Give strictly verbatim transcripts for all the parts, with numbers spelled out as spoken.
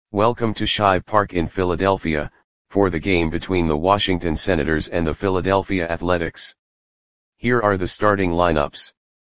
Welcome to Shibe Park in Philadelphia, for the game between the Washington Senators and the Philadelphia Athletics. Here are the starting lineups.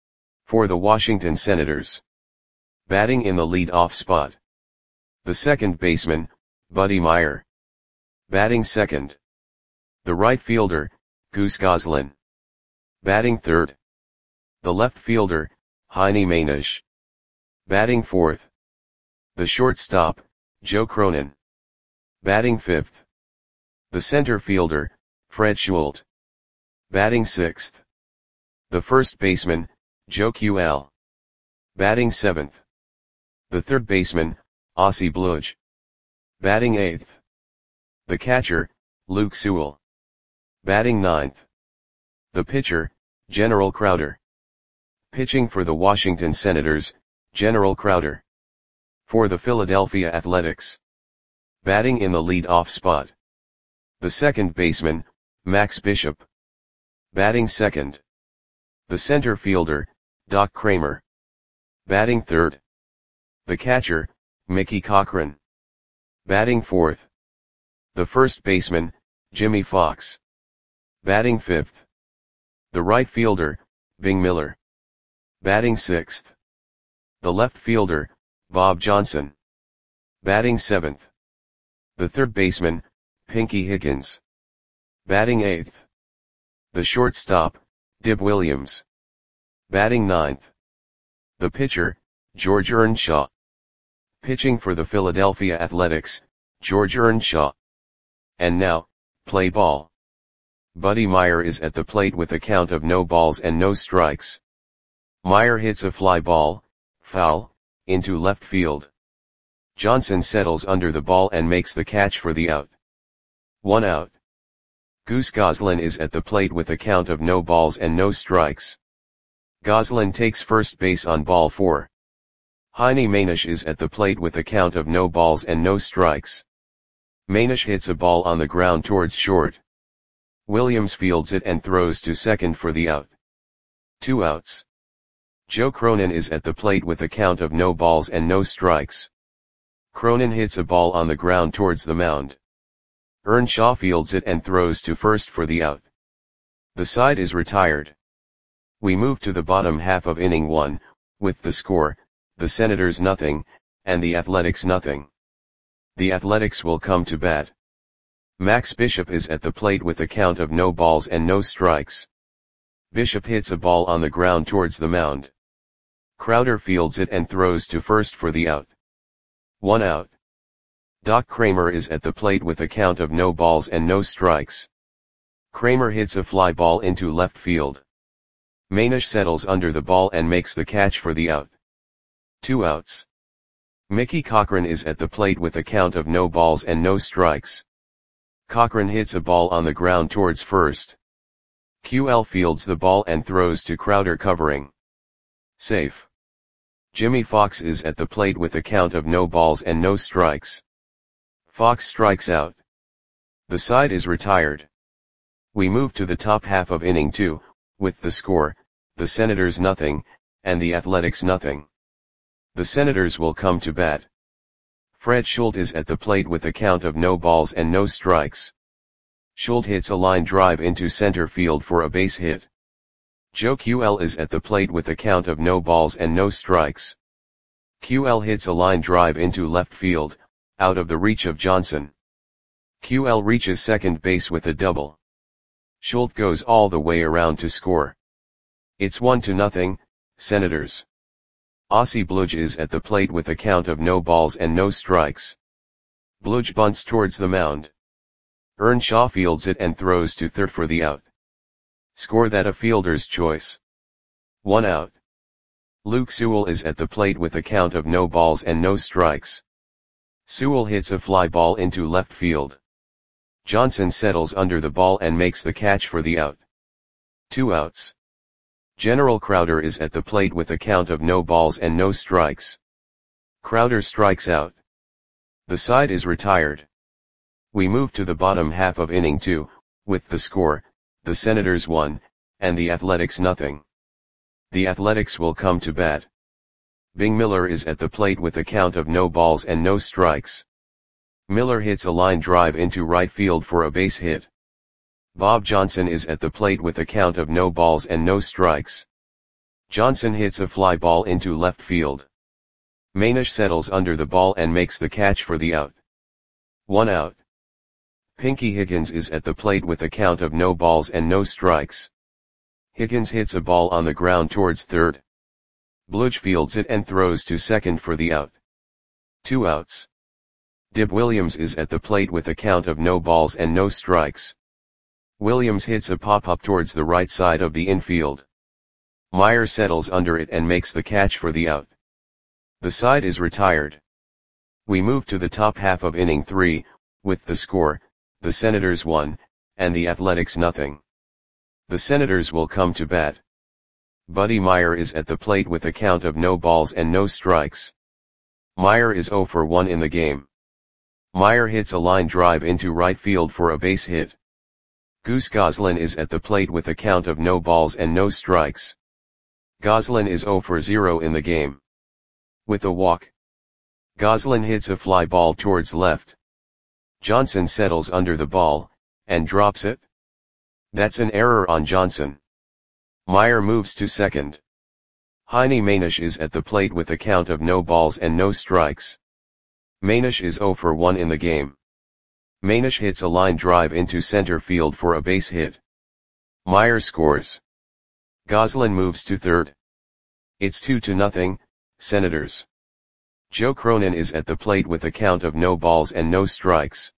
For the Washington Senators. Batting in the lead-off spot. The second baseman, Buddy Myer. Batting second. The right fielder, Goose Goslin. Batting third. The left fielder, Heine Manish. Batting fourth. The shortstop, Joe Cronin. Batting fifth. The center fielder, Fred Schult. Batting sixth. The first baseman, Joe Q L. Batting seventh. The third baseman, Ossie Bludge. Batting eighth. The catcher, Luke Sewell. Batting ninth. The pitcher, General Crowder. Pitching for the Washington Senators, General Crowder. For the Philadelphia Athletics. Batting in the lead-off spot. The second baseman, Max Bishop. Batting second. The center fielder, Doc Kramer. Batting third. The catcher, Mickey Cochrane. Batting fourth. The first baseman, Jimmy Fox. Batting fifth. The right fielder, Bing Miller. Batting sixth. The left fielder, Bob Johnson. Batting seventh. The third baseman, Pinky Higgins. Batting eighth. The shortstop, Dib Williams. Batting ninth. The pitcher, George Earnshaw. Pitching for the Philadelphia Athletics, George Earnshaw. And now, play ball. Buddy Myer is at the plate with a count of no balls and no strikes. Myer hits a fly ball, foul, into left field. Johnson settles under the ball and makes the catch for the out. One out. Goose Goslin is at the plate with a count of no balls and no strikes. Goslin takes first base on ball four. Heine Manish is at the plate with a count of no balls and no strikes. Manish hits a ball on the ground towards short. Williams fields it and throws to second for the out. Two outs. Joe Cronin is at the plate with a count of no balls and no strikes. Cronin hits a ball on the ground towards the mound. Earnshaw fields it and throws to first for the out. The side is retired. We move to the bottom half of inning one, with the score, the Senators nothing, and the Athletics nothing. The Athletics will come to bat. Max Bishop is at the plate with a count of no balls and no strikes. Bishop hits a ball on the ground towards the mound. Crowder fields it and throws to first for the out. One out. Doc Kramer is at the plate with a count of no balls and no strikes. Kramer hits a fly ball into left field. Manish settles under the ball and makes the catch for the out. Two outs. Mickey Cochrane is at the plate with a count of no balls and no strikes. Cochrane hits a ball on the ground towards first. Q L fields the ball and throws to Crowder covering. Safe. Jimmy Fox is at the plate with a count of no balls and no strikes. Fox strikes out. The side is retired. We move to the top half of inning two, with the score, the Senators nothing, and the Athletics nothing. The Senators will come to bat. Fred Schult is at the plate with a count of no balls and no strikes. Schult hits a line drive into center field for a base hit. Joe Q L is at the plate with a count of no balls and no strikes. Q L hits a line drive into left field, out of the reach of Johnson. Q L reaches second base with a double. Schult goes all the way around to score. It's one to nothing, Senators. Ossie Bludge is at the plate with a count of no balls and no strikes. Bludge bunts towards the mound. Earnshaw fields it and throws to third for the out. Score that a fielder's choice. One out. Luke Sewell is at the plate with a count of no balls and no strikes. Sewell hits a fly ball into left field. Johnson settles under the ball and makes the catch for the out. Two outs. General Crowder is at the plate with a count of no balls and no strikes. Crowder strikes out. The side is retired. We move to the bottom half of inning two, with the score, the Senators one, and the Athletics nothing. The Athletics will come to bat. Bing Miller is at the plate with a count of no balls and no strikes. Miller hits a line drive into right field for a base hit. Bob Johnson is at the plate with a count of no balls and no strikes. Johnson hits a fly ball into left field. Manish settles under the ball and makes the catch for the out. One out. Pinky Higgins is at the plate with a count of no balls and no strikes. Higgins hits a ball on the ground towards third. Bludge fields it and throws to second for the out. Two outs. Dib Williams is at the plate with a count of no balls and no strikes. Williams hits a pop-up towards the right side of the infield. Meyer settles under it and makes the catch for the out. The side is retired. We move to the top half of inning three, with the score, the Senators one, and the Athletics nothing. The Senators will come to bat. Buddy Meyer is at the plate with a count of no balls and no strikes. Meyer is zero for one in the game. Meyer hits a line drive into right field for a base hit. Goose Goslin is at the plate with a count of no balls and no strikes. Goslin is zero for zero in the game. With a walk, Goslin hits a fly ball towards left. Johnson settles under the ball, and drops it. That's an error on Johnson. Meyer moves to second. Heine Manish is at the plate with a count of no balls and no strikes. Manish is zero for one in the game. Manish hits a line drive into center field for a base hit. Meyer scores. Goslin moves to third. It's two to nothing, Senators. Joe Cronin is at the plate with a count of no balls and no strikes.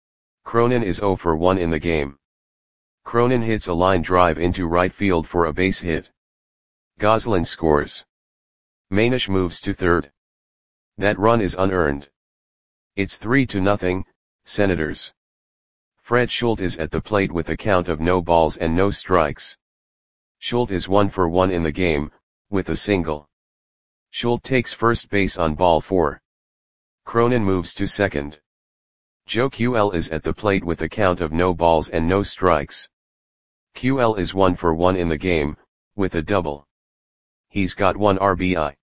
Cronin is zero for one in the game. Cronin hits a line drive into right field for a base hit. Goslin scores. Manish moves to third. That run is unearned. It's three to nothing, Senators. Fred Schulte is at the plate with a count of no balls and no strikes. Schulte is one for one in the game, with a single. Schulte takes first base on ball four. Cronin moves to second. Joe Q L is at the plate with a count of no balls and no strikes. Q L is one for one in the game, with a double. He's got one R B I.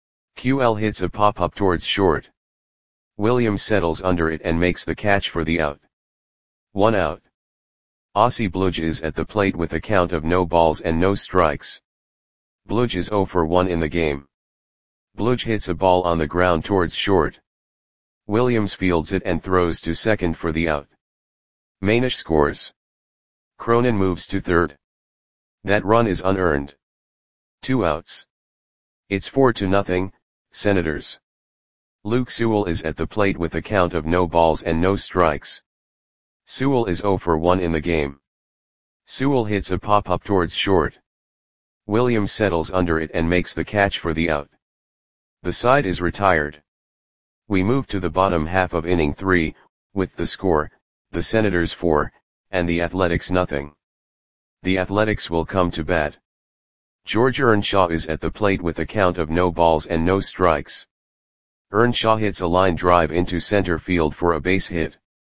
Q L hits a pop-up towards short. Williams settles under it and makes the catch for the out. One out. Ossie Bludge is at the plate with a count of no balls and no strikes. Bludge is zero for one in the game. Bludge hits a ball on the ground towards short. Williams fields it and throws to second for the out. Manish scores. Cronin moves to third. That run is unearned. Two outs. It's four to nothing, Senators. Luke Sewell is at the plate with a count of no balls and no strikes. Sewell is zero for one in the game. Sewell hits a pop-up towards short. Williams settles under it and makes the catch for the out. The side is retired. We move to the bottom half of inning three, with the score, the Senators four, and the Athletics nothing. The Athletics will come to bat. George Earnshaw is at the plate with a count of no balls and no strikes. Earnshaw hits a line drive into center field for a base hit.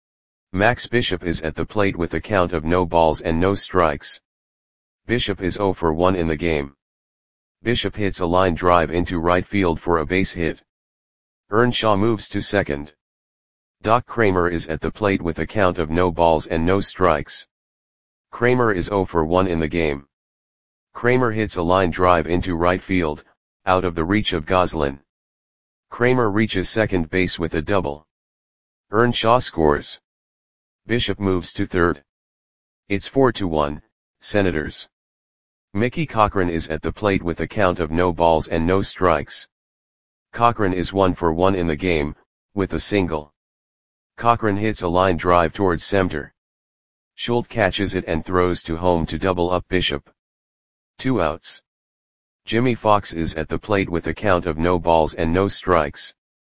Max Bishop is at the plate with a count of no balls and no strikes. Bishop is zero for one in the game. Bishop hits a line drive into right field for a base hit. Earnshaw moves to second. Doc Kramer is at the plate with a count of no balls and no strikes. Kramer is zero for one in the game. Kramer hits a line drive into right field, out of the reach of Goslin. Kramer reaches second base with a double. Earnshaw scores. Bishop moves to third. It's four to one, Senators. Mickey Cochran is at the plate with a count of no balls and no strikes. Cochran is one for one in the game, with a single. Cochran hits a line drive towards center. Schulte catches it and throws to home to double up Bishop. Two outs. Jimmy Fox is at the plate with a count of no balls and no strikes.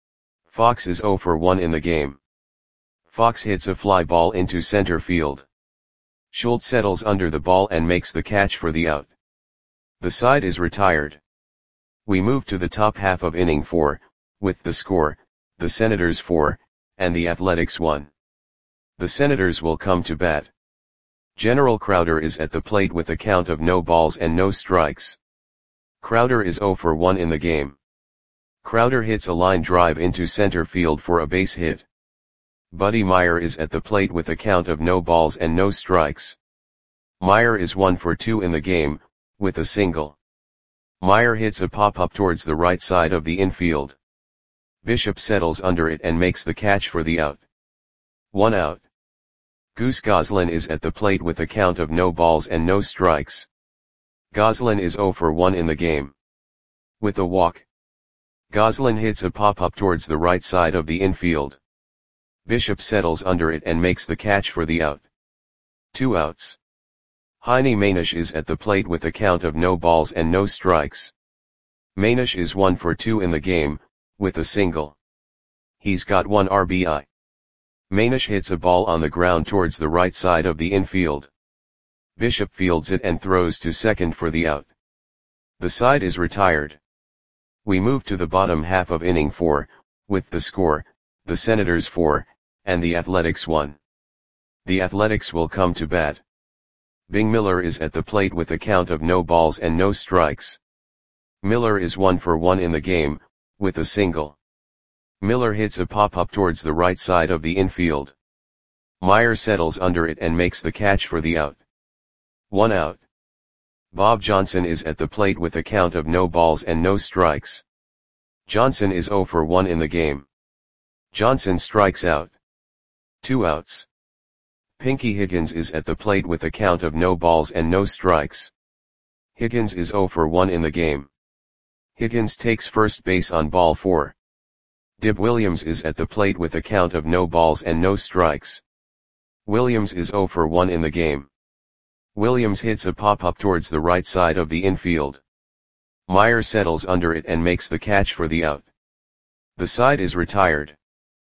Fox is zero for one in the game. Fox hits a fly ball into center field. Schulte settles under the ball and makes the catch for the out. The side is retired. We move to the top half of inning four, with the score, the Senators four, and the Athletics one. The Senators will come to bat. General Crowder is at the plate with a count of no balls and no strikes. Crowder is zero for one in the game. Crowder hits a line drive into center field for a base hit. Buddy Meyer is at the plate with a count of no balls and no strikes. Meyer is one for two in the game, with a single. Meyer hits a pop-up towards the right side of the infield. Bishop settles under it and makes the catch for the out. One out. Goose Goslin is at the plate with a count of no balls and no strikes. Goslin is zero for one in the game. With a walk. Goslin hits a pop-up towards the right side of the infield. Bishop settles under it and makes the catch for the out. Two outs. Heine Manish is at the plate with a count of no balls and no strikes. Manish is one for two in the game, with a single. He's got one R B I. Manish hits a ball on the ground towards the right side of the infield. Bishop fields it and throws to second for the out. The side is retired. We move to the bottom half of inning four, with the score, the Senators four, and the Athletics one. The Athletics will come to bat. Bing Miller is at the plate with a count of no balls and no strikes. Miller is one for one in the game, with a single. Miller hits a pop-up towards the right side of the infield. Meyer settles under it and makes the catch for the out. One out. Bob Johnson is at the plate with a count of no balls and no strikes. Johnson is zero for one in the game. Johnson strikes out. Two outs. Pinky Higgins is at the plate with a count of no balls and no strikes. Higgins is zero for one in the game. Higgins takes first base on ball four. Dib Williams is at the plate with a count of no balls and no strikes. Williams is zero for one in the game. Williams hits a pop-up towards the right side of the infield. Meyer settles under it and makes the catch for the out. The side is retired.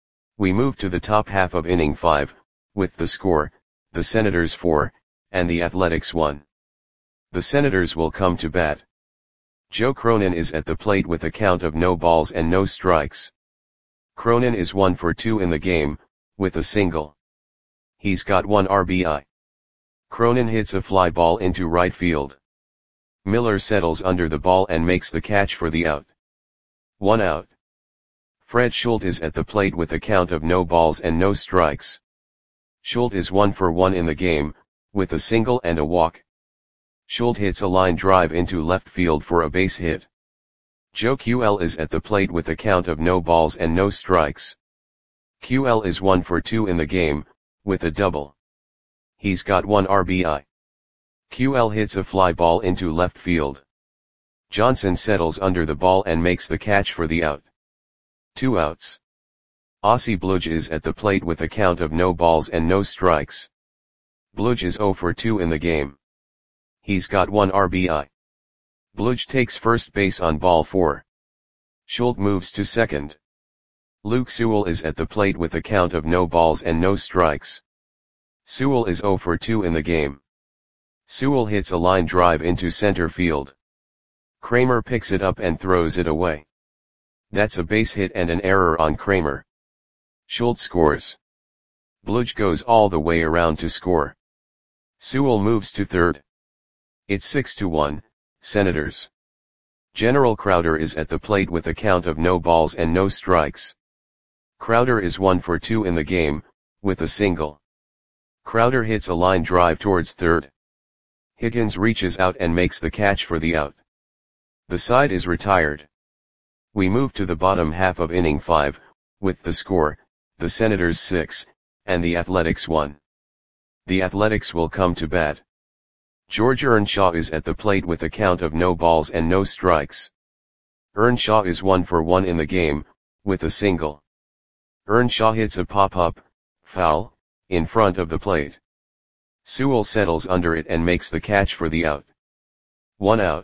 We move to the top half of inning five, with the score, the Senators four, and the Athletics one. The Senators will come to bat. Joe Cronin is at the plate with a count of no balls and no strikes. Cronin is one for two in the game, with a single. He's got one R B I. Cronin hits a fly ball into right field. Miller settles under the ball and makes the catch for the out. One out. Fred Schultz is at the plate with a count of no balls and no strikes. Schultz is one for one in the game, with a single and a walk. Schultz hits a line drive into left field for a base hit. Joe Q L is at the plate with a count of no balls and no strikes. Q L is one for two in the game, with a double. He's got one R B I. Q L hits a fly ball into left field. Johnson settles under the ball and makes the catch for the out. Two outs. Ossie Bludge is at the plate with a count of no balls and no strikes. Bludge is zero for two in the game. He's got one R B I. Bludge takes first base on ball four. Schultz moves to second. Luke Sewell is at the plate with a count of no balls and no strikes. Sewell is zero for two in the game. Sewell hits a line drive into center field. Kramer picks it up and throws it away. That's a base hit and an error on Kramer. Schultz scores. Bludge goes all the way around to score. Sewell moves to third. It's six to one, Senators. General Crowder is at the plate with a count of no balls and no strikes. Crowder is one for two in the game, with a single. Crowder hits a line drive towards third. Higgins reaches out and makes the catch for the out. The side is retired. We move to the bottom half of inning five, with the score, the Senators six, and the Athletics one. The Athletics will come to bat. George Earnshaw is at the plate with a count of no balls and no strikes. Earnshaw is one for one in the game, with a single. Earnshaw hits a pop-up, foul, in front of the plate. Sewell settles under it and makes the catch for the out. One out.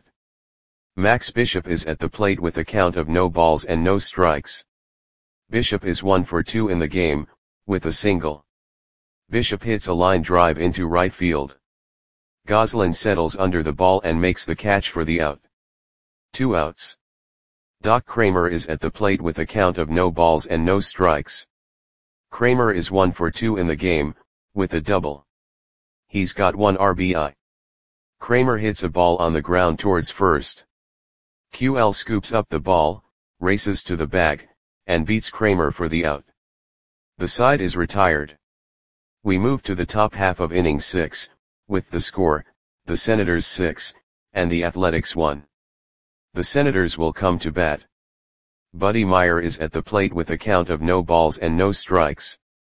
Max Bishop is at the plate with a count of no balls and no strikes. Bishop is one for two in the game, with a single. Bishop hits a line drive into right field. Goslin settles under the ball and makes the catch for the out. Two outs. Doc Kramer is at the plate with a count of no balls and no strikes. Kramer is one for two in the game, with a double. He's got one R B I. Kramer hits a ball on the ground towards first. Q L scoops up the ball, races to the bag, and beats Kramer for the out. The side is retired. We move to the top half of inning six, with the score, the Senators six, and the Athletics one. The Senators will come to bat. Buddy Meyer is at the plate with a count of no balls and no strikes.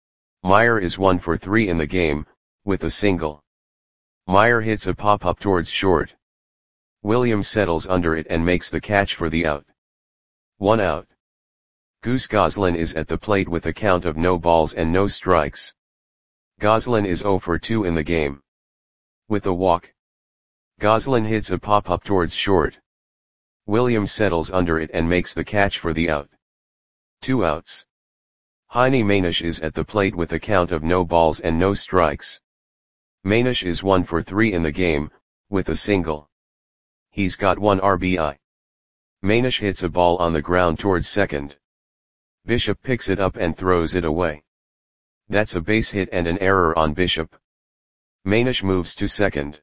Meyer is one for three in the game, with a single. Meyer hits a pop-up towards short. Williams settles under it and makes the catch for the out. One out. Goose Goslin is at the plate with a count of no balls and no strikes. Goslin is zero for two in the game. With a walk. Goslin hits a pop-up towards short. Williams settles under it and makes the catch for the out. Two outs. Heine Manish is at the plate with a count of no balls and no strikes. Manish is one for three in the game, with a single. He's got one R B I. Manish hits a ball on the ground towards second. Bishop picks it up and throws it away. That's a base hit and an error on Bishop. Manish moves to second.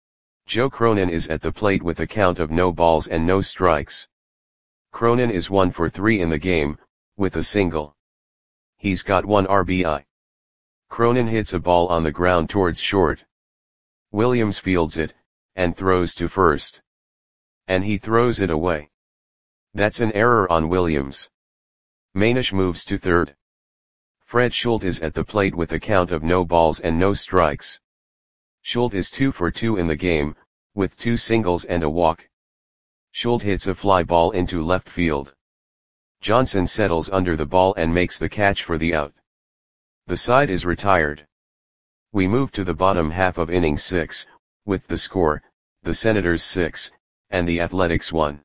Joe Cronin is at the plate with a count of no balls and no strikes. Cronin is one for three in the game, with a single. He's got one R B I. Cronin hits a ball on the ground towards short. Williams fields it, and throws to first. And he throws it away. That's an error on Williams. Manish moves to third. Fred Schultz is at the plate with a count of no balls and no strikes. Schultz is two for two in the game, with two singles and a walk. Schultz hits a fly ball into left field. Johnson settles under the ball and makes the catch for the out. The side is retired. We move to the bottom half of inning six, with the score, the Senators six, and the Athletics one.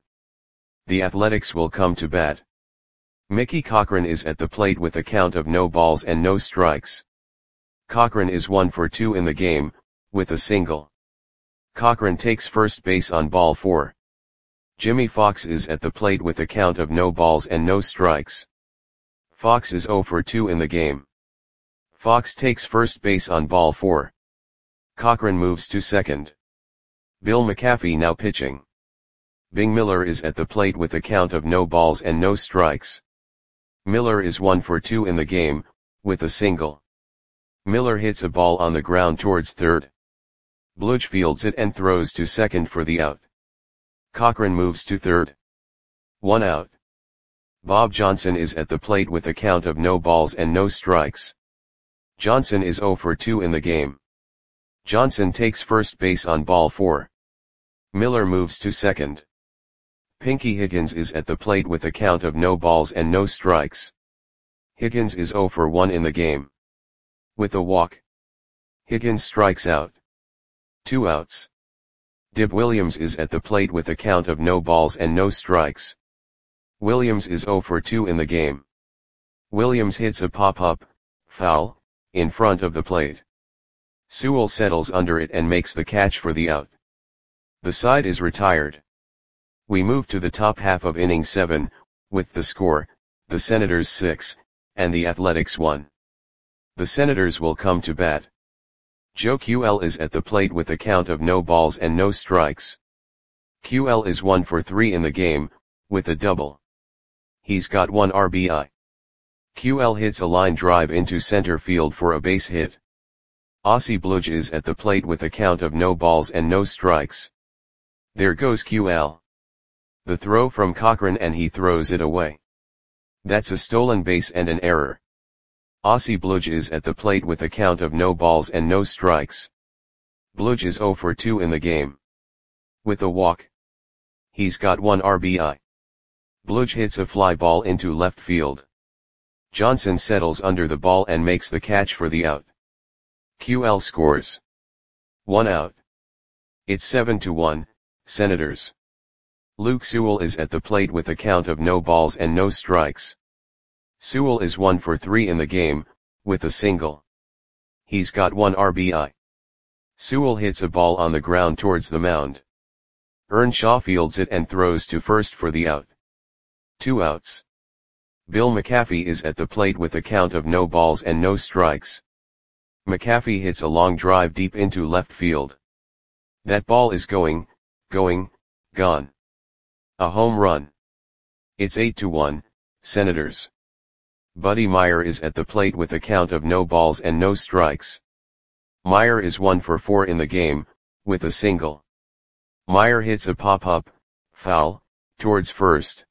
The Athletics will come to bat. Mickey Cochrane is at the plate with a count of no balls and no strikes. Cochrane is one for two in the game, with a single. Cochrane takes first base on ball four. Jimmy Fox is at the plate with a count of no balls and no strikes. Fox is zero for two in the game. Fox takes first base on ball four. Cochrane moves to second. Bill McAfee now pitching. Bing Miller is at the plate with a count of no balls and no strikes. Miller is one for two in the game, with a single. Miller hits a ball on the ground towards third. Bludge fields it and throws to second for the out. Cochrane moves to third. One out. Bob Johnson is at the plate with a count of no balls and no strikes. Johnson is zero for two in the game. Johnson takes first base on ball four. Miller moves to second. Pinky Higgins is at the plate with a count of no balls and no strikes. Higgins is zero for one in the game. With a walk. Higgins strikes out. Two outs. Dib Williams is at the plate with a count of no balls and no strikes. Williams is zero for two in the game. Williams hits a pop-up, foul, in front of the plate. Sewell settles under it and makes the catch for the out. The side is retired. We move to the top half of inning seven, with the score, the Senators six, and the Athletics one. The Senators will come to bat. Joe Q L is at the plate with a count of no balls and no strikes. Q L is one for three in the game, with a double. He's got one R B I. Q L hits a line drive into center field for a base hit. Ossie Bludge is at the plate with a count of no balls and no strikes. There goes Q L. The throw from Cochrane and he throws it away. That's a stolen base and an error. Ossie Bludge is at the plate with a count of no balls and no strikes. Bludge is zero for two in the game. With a walk. He's got one R B I. Bludge hits a fly ball into left field. Johnson settles under the ball and makes the catch for the out. Q L scores. One out. It's seven to one, Senators. Luke Sewell is at the plate with a count of no balls and no strikes. Sewell is one for three in the game, with a single. He's got one R B I. Sewell hits a ball on the ground towards the mound. Earnshaw fields it and throws to first for the out. Two outs. Bill McAfee is at the plate with a count of no balls and no strikes. McAfee hits a long drive deep into left field. That ball is going, going, gone. A home run. It's eight to one, Senators. Buddy Meyer is at the plate with a count of no balls and no strikes. Meyer is one for four in the game, with a single. Meyer hits a pop-up, foul, towards first.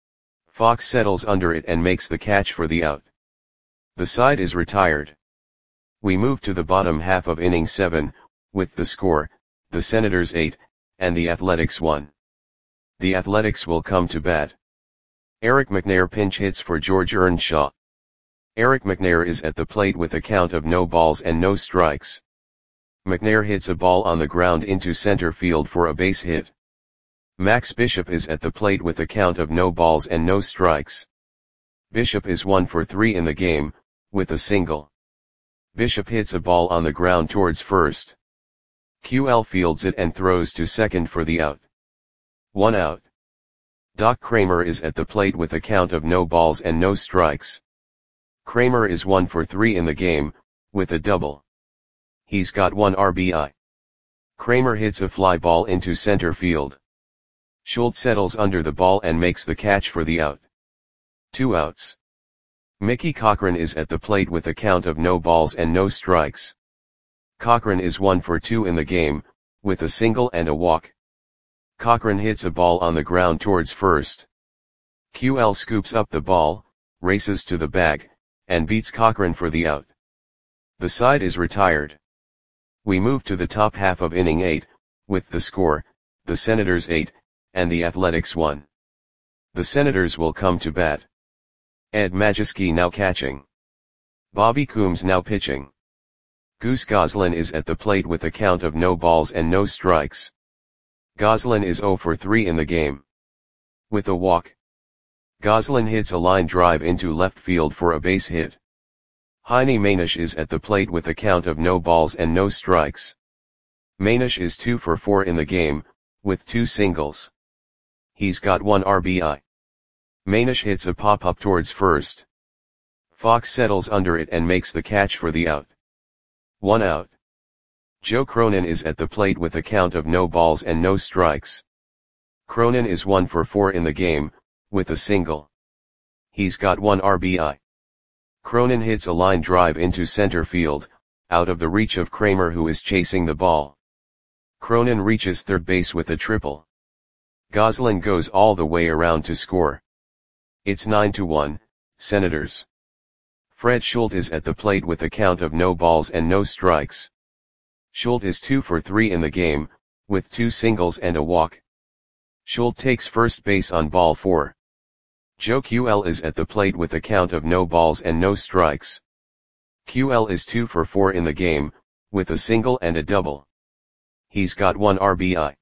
Fox settles under it and makes the catch for the out. The side is retired. We move to the bottom half of inning seven, with the score, the Senators eight, and the Athletics one. The Athletics will come to bat. Eric McNair pinch hits for George Earnshaw. Eric McNair is at the plate with a count of no balls and no strikes. McNair hits a ball on the ground into center field for a base hit. Max Bishop is at the plate with a count of no balls and no strikes. Bishop is one for three in the game, with a single. Bishop hits a ball on the ground towards first. Q L fields it and throws to second for the out. One out. Doc Kramer is at the plate with a count of no balls and no strikes. Kramer is one for three in the game, with a double. He's got one R B I. Kramer hits a fly ball into center field. Schultz settles under the ball and makes the catch for the out. Two outs. Mickey Cochrane is at the plate with a count of no balls and no strikes. Cochrane is one for two in the game, with a single and a walk. Cochrane hits a ball on the ground towards first. Q L scoops up the ball, races to the bag, and beats Cochrane for the out. The side is retired. We move to the top half of inning eight, with the score, the Senators eight, and the Athletics one. The Senators will come to bat. Ed Majewski now catching. Bobby Coombs now pitching. Goose Goslin is at the plate with a count of no balls and no strikes. Goslin is zero for three in the game. With a walk. Goslin hits a line drive into left field for a base hit. Heine Manish is at the plate with a count of no balls and no strikes. Manish is two for four in the game, with two singles. He's got one R B I. Manish hits a pop-up towards first. Fox settles under it and makes the catch for the out. One out. Joe Cronin is at the plate with a count of no balls and no strikes. Cronin is one for four in the game, with a single. He's got one R B I. Cronin hits a line drive into center field, out of the reach of Kramer who is chasing the ball. Cronin reaches third base with a triple. Goslin goes all the way around to score. It's nine to one, Senators. Fred Schultz is at the plate with a count of no balls and no strikes. Schultz is two for three in the game, with two singles and a walk. Schultz takes first base on ball four. Joe Q L is at the plate with a count of no balls and no strikes. Q L is two for four in the game, with a single and a double. He's got one R B I.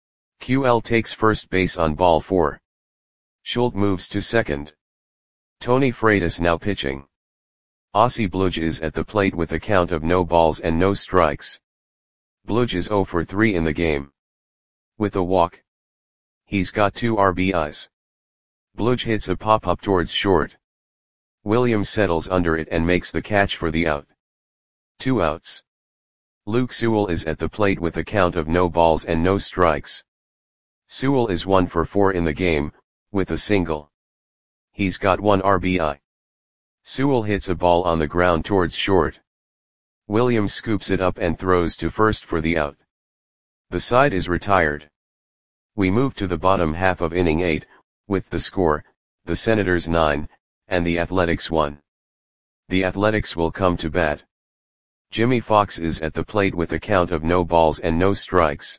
Q L takes first base on ball four. Schultz moves to second. Tony Freitas now pitching. Ossie Bludge is at the plate with a count of no balls and no strikes. Bludge is zero for three in the game. With a walk. He's got two R B Is. Bludge hits a pop-up towards short. Williams settles under it and makes the catch for the out. Two outs. Luke Sewell is at the plate with a count of no balls and no strikes. Sewell is one for four in the game, with a single. He's got one R B I. Sewell hits a ball on the ground towards short. Williams scoops it up and throws to first for the out. The side is retired. We move to the bottom half of inning eight, with the score, the Senators nine, and the Athletics one. The Athletics will come to bat. Jimmy Fox is at the plate with a count of no balls and no strikes.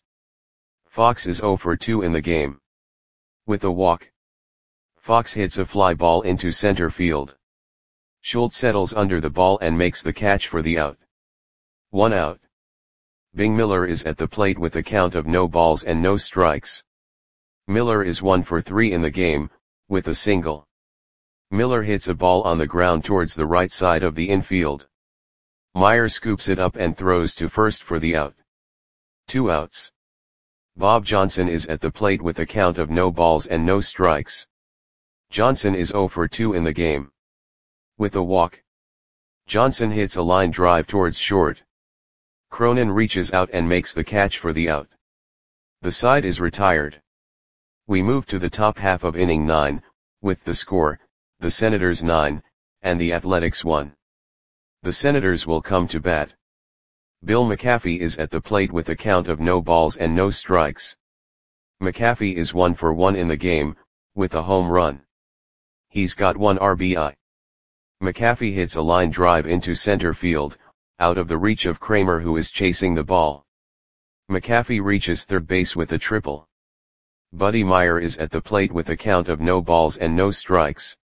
Fox is zero for two in the game. With a walk. Fox hits a fly ball into center field. Schultz settles under the ball and makes the catch for the out. One out. Bing Miller is at the plate with a count of no balls and no strikes. Miller is one for three in the game, with a single. Miller hits a ball on the ground towards the right side of the infield. Meyer scoops it up and throws to first for the out. Two outs. Bob Johnson is at the plate with a count of no balls and no strikes. Johnson is zero for two in the game. With a walk. Johnson hits a line drive towards short. Cronin reaches out and makes the catch for the out. The side is retired. We move to the top half of inning nine, with the score, the Senators nine, and the Athletics one. The Senators will come to bat. Bill McAfee is at the plate with a count of no balls and no strikes. McAfee is one for one in the game, with a home run. He's got one R B I. McAfee hits a line drive into center field, out of the reach of Kramer, who is chasing the ball. McAfee reaches third base with a triple. Buddy Meyer is at the plate with a count of no balls and no strikes.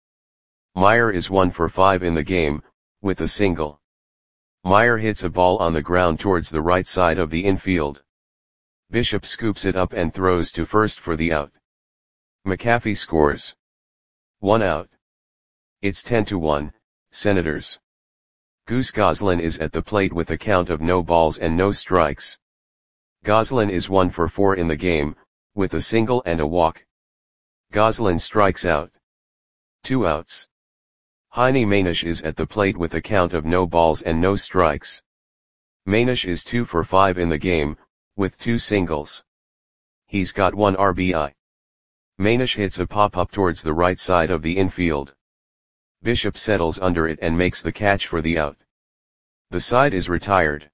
Meyer is one for five in the game, with a single. Meyer hits a ball on the ground towards the right side of the infield. Bishop scoops it up and throws to first for the out. McAfee scores. One out. It's ten to one, Senators. Goose Goslin is at the plate with a count of no balls and no strikes. Goslin is one for four in the game, with a single and a walk. Goslin strikes out. Two outs. Heine Manish is at the plate with a count of no balls and no strikes. Manish is two for five in the game, with two singles. He's got one R B I. Manish hits a pop-up towards the right side of the infield. Bishop settles under it and makes the catch for the out. The side is retired.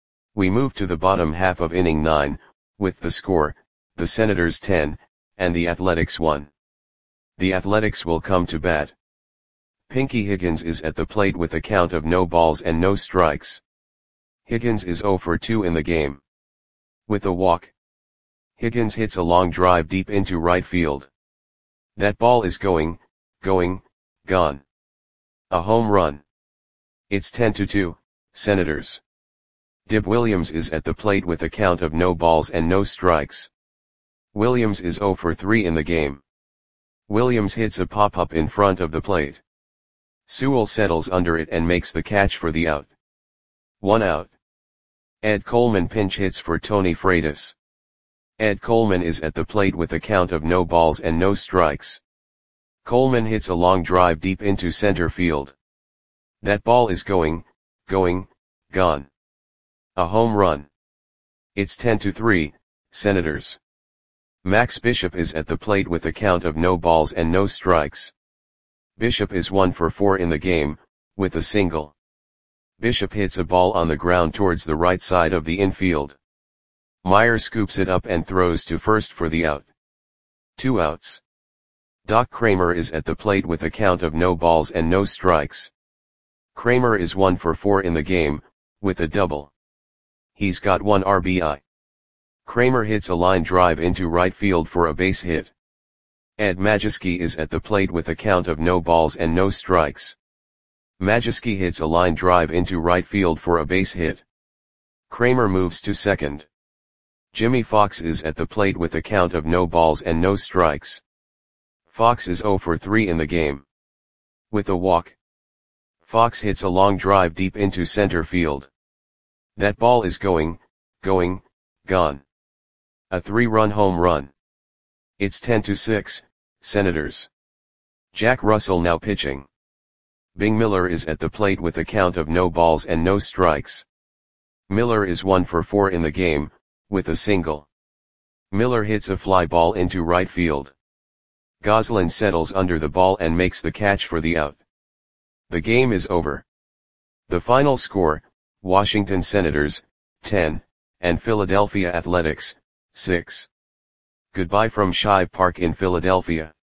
We move to the bottom half of inning nine, with the score, the Senators ten, and the Athletics one. The Athletics will come to bat. Pinky Higgins is at the plate with a count of no balls and no strikes. Higgins is zero for two in the game. With a walk. Higgins hits a long drive deep into right field. That ball is going, going, gone. A home run. It's ten to two, Senators. Dib Williams is at the plate with a count of no balls and no strikes. Williams is zero for three in the game. Williams hits a pop-up in front of the plate. Sewell settles under it and makes the catch for the out. One out. Ed Coleman pinch hits for Tony Freitas. Ed Coleman is at the plate with a count of no balls and no strikes. Coleman hits a long drive deep into center field. That ball is going, going, gone. A home run. It's ten to three, Senators. Max Bishop is at the plate with a count of no balls and no strikes. Bishop is one for four in the game, with a single. Bishop hits a ball on the ground towards the right side of the infield. Meyer scoops it up and throws to first for the out. Two outs. Doc Kramer is at the plate with a count of no balls and no strikes. Kramer is one for four in the game, with a double. He's got one R B I. Kramer hits a line drive into right field for a base hit. Ed Majewski is at the plate with a count of no balls and no strikes. Majewski hits a line drive into right field for a base hit. Kramer moves to second. Jimmy Fox is at the plate with a count of no balls and no strikes. Fox is zero for three in the game. With a walk. Fox hits a long drive deep into center field. That ball is going, going, gone. A three-run home run. It's ten to six, Senators. Jack Russell now pitching. Bing Miller is at the plate with a count of no balls and no strikes. Miller is one for four in the game, with a single. Miller hits a fly ball into right field. Goslin settles under the ball and makes the catch for the out. The game is over. The final score, Washington Senators, ten, and Philadelphia Athletics, six. Goodbye from Shibe Park in Philadelphia.